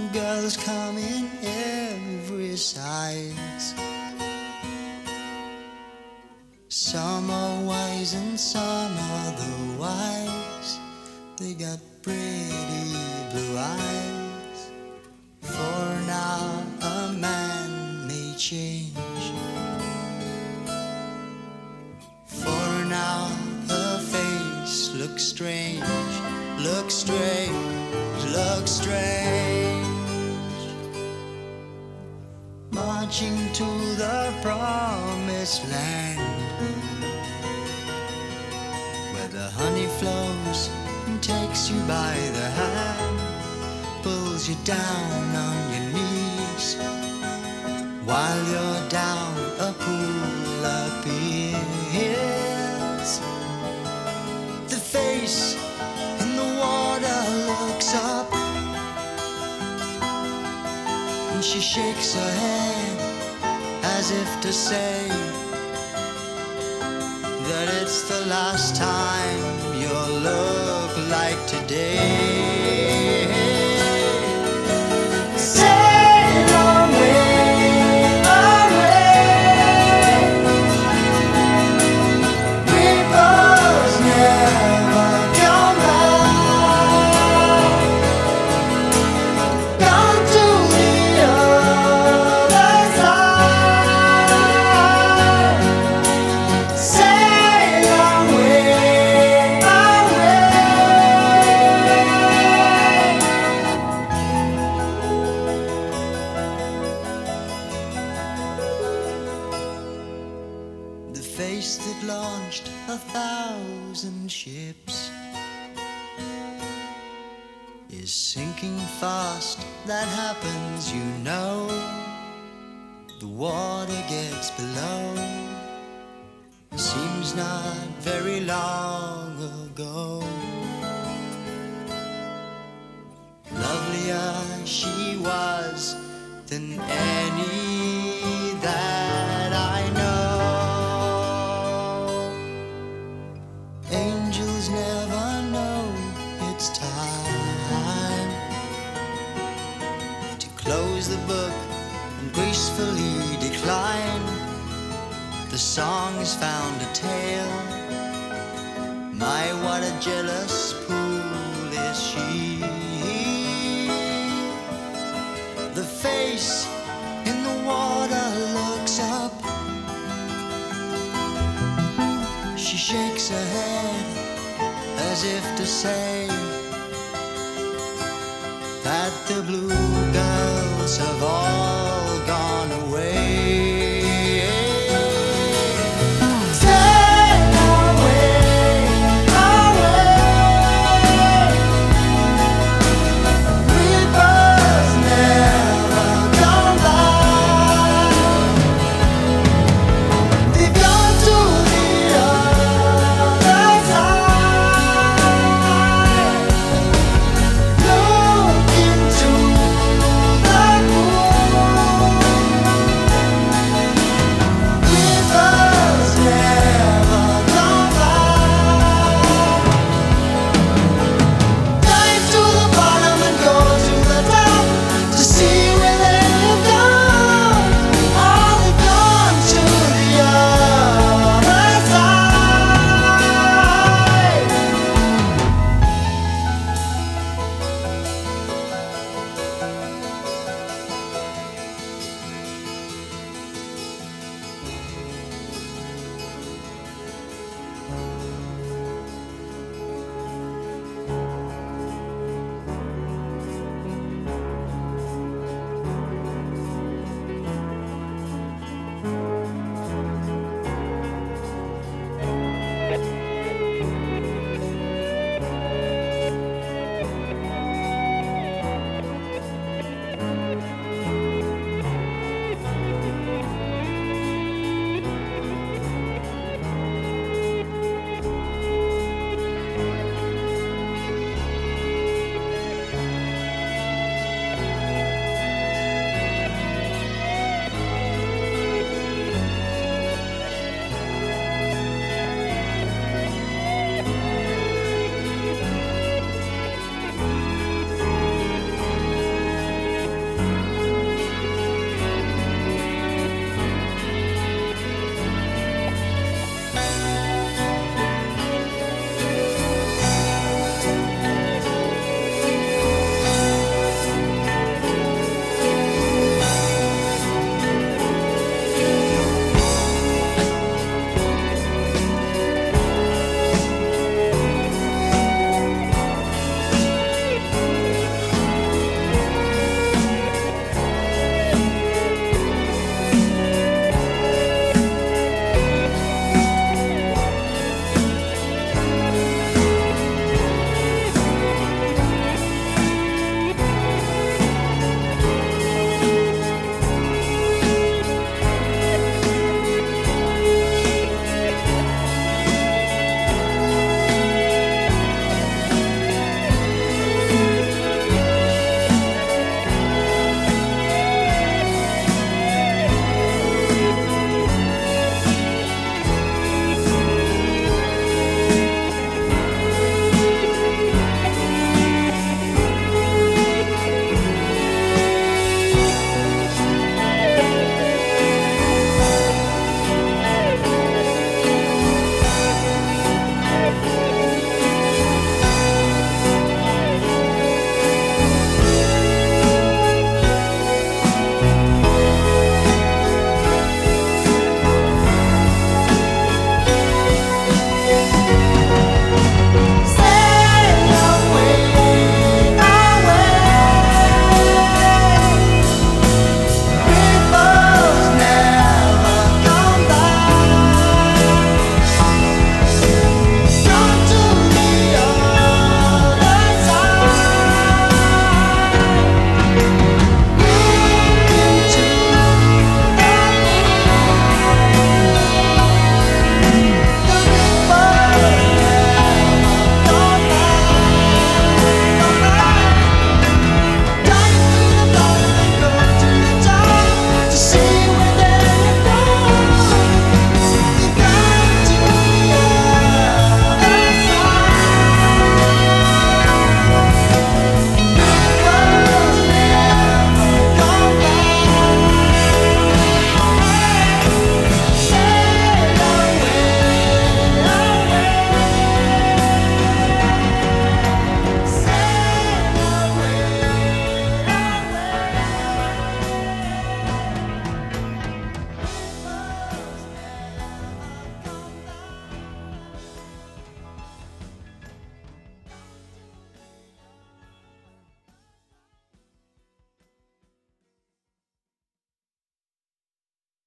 girls come in every size. Some are wise and some otherwise. They got pretty blue eyes. For now a man may change. For now her face looks strange, looks strange, looks strange. Marching to the promised land, where the honey flows and takes you by the hand, pulls you down on your knees, while you're down a pool appears. The face in the water looks up, and she shakes her head as if to say that it's the last time you'll look like today. Sail away, away. Ripples never come back. Down to the other side. Sail away, away. The face that launched 1,000 ships is sinking fast. That happens, you know. The water gets below. Seems not very long ago. Lovelier she was than any that I know. Angels never know it's time to close the book and gracefully decline. The song has found a tale. My, what a jealous pool is she. The face in the water looks up. She shakes her head as if to say that the blue girls have all